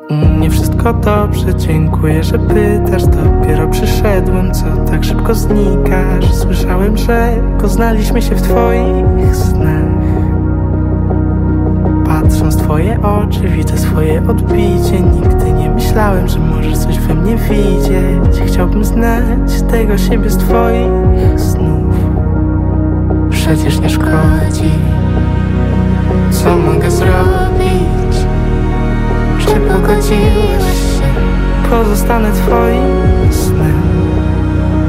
U mnie wszystko dobrze, dziękuję, że pytasz. Dopiero przyszedłem, co tak szybko znikasz. Słyszałem, że poznaliśmy się w twoich snach. Patrząc w twoje oczy, widzę swoje odbicie. Nigdy nie myślałem, że możesz coś we mnie widzieć. Chciałbym znać tego siebie z twoich snów. Przecież nie szkodzi. Co mogę zrobić? Czy pogodziłeś się? Pozostanę twoim.